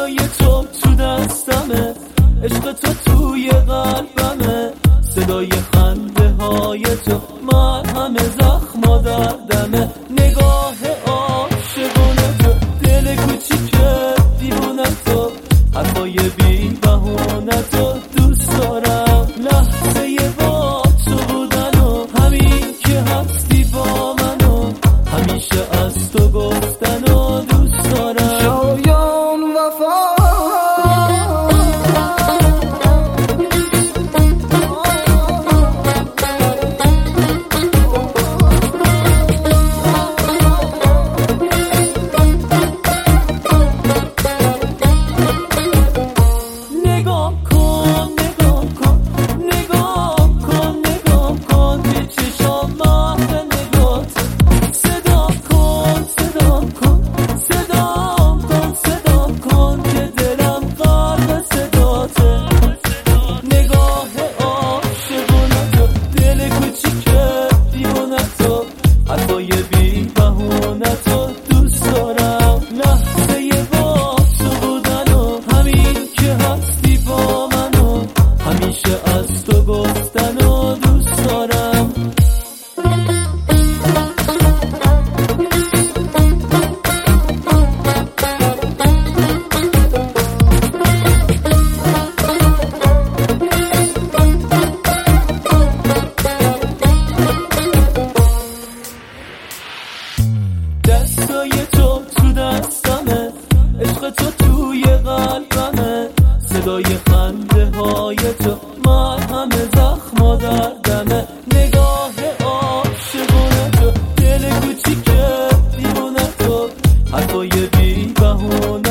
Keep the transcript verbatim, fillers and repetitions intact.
دستای تو تو دستمه، عشق تو توی قلبمه، صدای خنده های تو مرهم زخم و دردمه، نگاه عاشقونه تو، دل کوچیک دیوونه تو، حرفای بی بهونه تو دوست دارم، لحظه با تو بودن و همین که هستی با من و همیشه از تو گفتن و دوست دارم. شایان وفا حرفای بی بهونه تو دوست دارم، لحظه با تو بودن و همین که هستی با من و همیشه از تو گفتن و دوست دارم. دستای تو تو دستمه، عشق تو توی قلبمه، صدای خنده های تو مرهم زخم و دردمه، نگاه عاشقونه تو، دل کوچیک دیوونه تو، حرفای بی بهونه